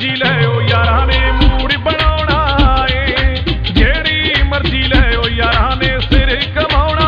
मर्जी लैओ यारां ने मूड बनाउणा ए, जेड़ी मर्जी लैओ यारां ने सिर कमाउणा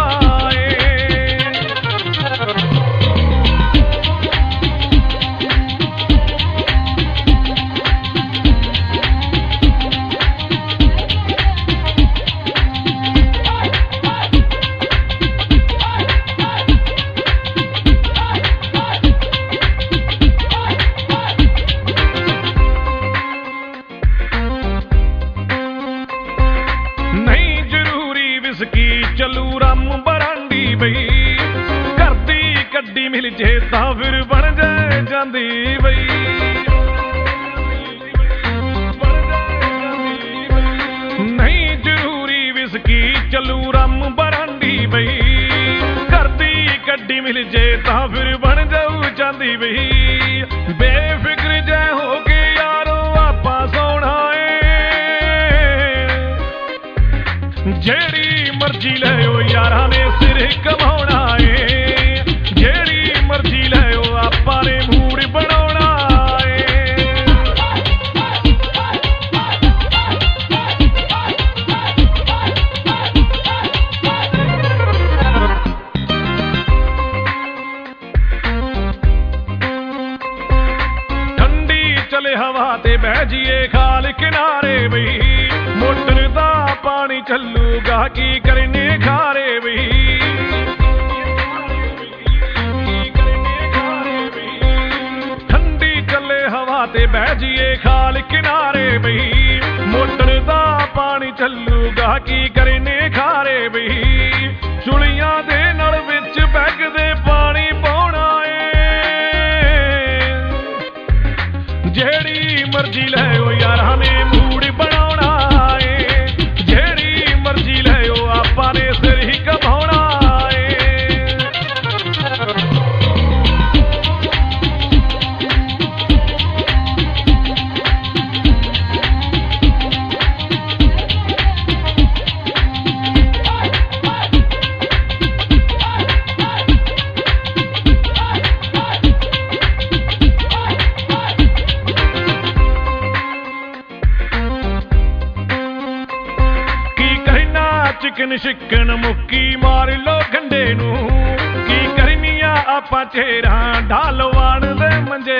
चलू रम बरांडी बई करदी कड्डी मिल जे तां फिर बन जाए जांदी बई नहीं जरूरी विस्की चलू रम बरांडी बई करदी कड्डी मिल जे तां फिर बन जाऊ जांदी बई बेफिक्र जै हो के यारो आपां सोना जेड़ी मर्जी लैओ यारां ने सिर कमाउणा ए, जेड़ी मर्जी लैओ आपां ने मूड बनाउणा ठंडी चले हवा ते बह जिए खाल किनारे बई मोटर दा पानी चलूगा की करने खारे बई ठंडी चले हवा ते बह जिए खाल किनारे बई मोटर दा पानी चलूगा की करने खारे बई चुलियां दे नल विच बैग दे पानी पाउणा ए, जेड़ी मर्जी लैओ यारां ने मूड बनाउणा ने सिर ही कमाउणा चिकन शिकन मुक्की मार लो गंडे नू की करनिया आपां चेहरा ढालवान दे मंजे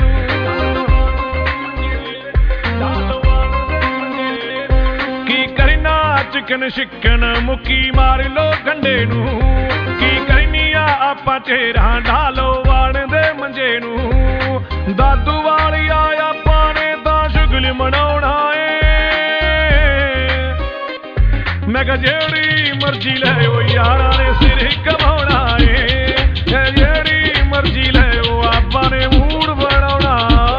की करना चिकन शिकन मुक्की मार लो गंडे नू की करनिया आपां चेहरा ढालवान दे मंजे नू दादू वाली आया पाने दा शुगल मनाउणा मैं कहा जेड़ी मर्जी लैओ यारां ने सिर कमाउणा ए, जेड़ी मर्जी लैओ आपां ने मूड बनाउणा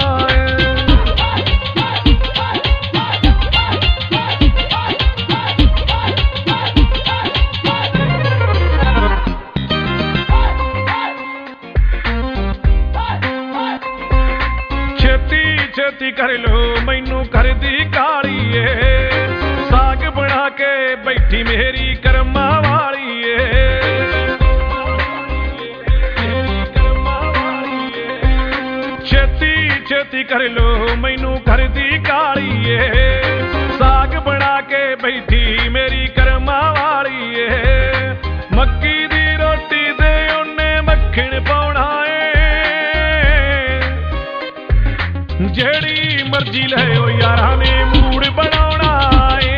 छेती छेती कर लो मैनू करदी काली ए, साग बना के बैठी मेरी कर्मा वाली छेती छेती कर लो मैनू घर दी काली साग बना के बैठी मेरी कर्मा वाली मक्की दी रोटी दे उन्ने मक्खन पाउणा जेड़ी मर्जी लैओ यारां ने मूड बनाउणा